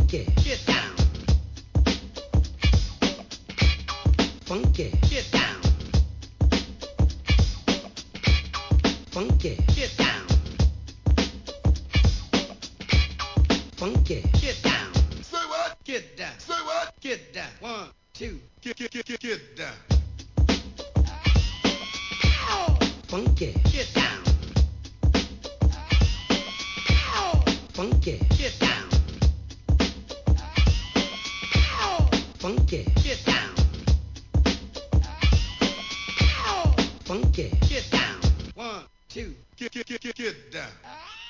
Funky, get down. Funky, get down. Funky, get down. Funky, get down. Say what? Get down. Say what? Get down. 1, 2. Get down. Funky, get down. Funky, get down. Funky, get down. Funky, get down. 1, 2. Get down.